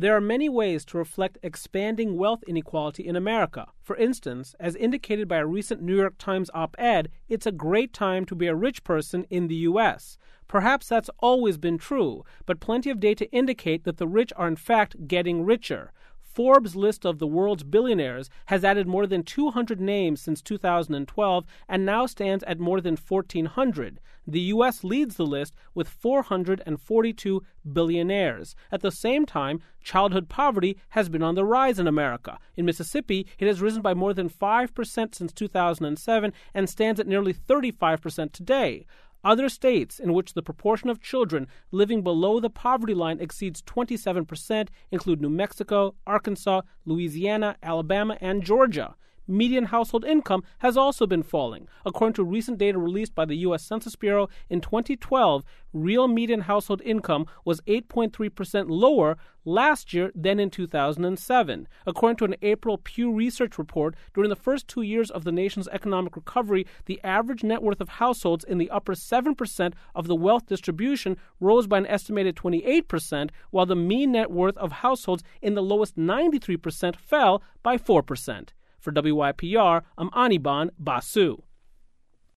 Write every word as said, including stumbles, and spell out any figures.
There are many ways to reflect expanding wealth inequality in America. For instance, as indicated by a recent New York Times op-ed, it's a great time to be a rich person in the U S. Perhaps that's always been true, but plenty of data indicate that the rich are in fact getting richer. Forbes' list of the world's billionaires has added more than two hundred names since two thousand twelve and now stands at more than fourteen hundred. The U S leads the list with four hundred forty-two billionaires. At the same time, childhood poverty has been on the rise in America. In Mississippi, it has risen by more than five percent since two thousand seven and stands at nearly thirty-five percent today. Other states in which the proportion of children living below the poverty line exceeds twenty-seven percent include New Mexico, Arkansas, Louisiana, Alabama, and Georgia. Median household income has also been falling. According to recent data released by the U S Census Bureau, in twenty twelve, real median household income was eight point three percent lower last year than in two thousand seven. According to an April Pew Research report, during the first two years of the nation's economic recovery, the average net worth of households in the upper seven percent of the wealth distribution rose by an estimated twenty-eight percent, while the mean net worth of households in the lowest ninety-three percent fell by four percent. For W Y P R, I'm Anirban Basu.